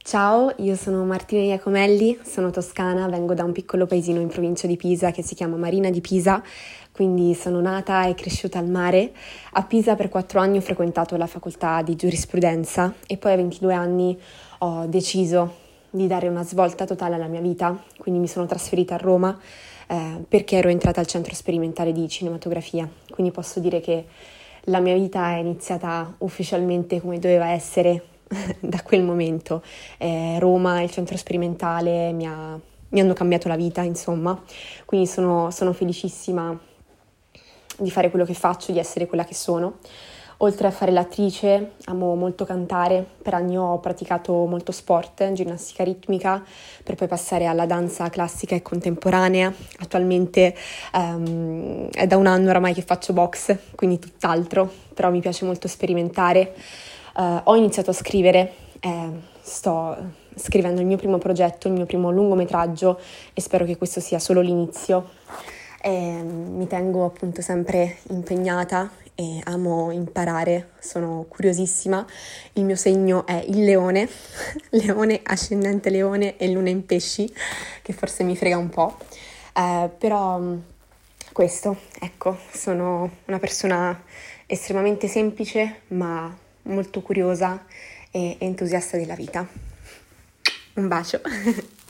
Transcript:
Ciao, io sono Martina Iacomelli, sono toscana, vengo da un piccolo paesino in provincia di Pisa che si chiama Marina di Pisa, quindi sono nata e cresciuta al mare. A Pisa per 4 anni ho frequentato la facoltà di giurisprudenza e poi a 22 anni ho deciso di dare una svolta totale alla mia vita, quindi mi sono trasferita a Roma perché ero entrata al centro sperimentale di cinematografia, quindi posso dire che la mia vita è iniziata ufficialmente come doveva essere da quel momento. Roma e il centro sperimentale mi hanno cambiato la vita, insomma, quindi sono felicissima di fare quello che faccio, di essere quella che sono. Oltre a fare l'attrice, amo molto cantare, per anni ho praticato molto sport, ginnastica ritmica, per poi passare alla danza classica e contemporanea. Attualmente è da un anno oramai che faccio box, quindi tutt'altro, però mi piace molto sperimentare. Ho iniziato a scrivere, sto scrivendo il mio primo progetto, il mio primo lungometraggio e spero che questo sia solo l'inizio. Mi tengo appunto sempre impegnata e amo imparare, sono curiosissima. Il mio segno è il leone, leone ascendente leone e luna in pesci, che forse mi frega un po', però questo, ecco, sono una persona estremamente semplice ma molto curiosa e entusiasta della vita. Un bacio!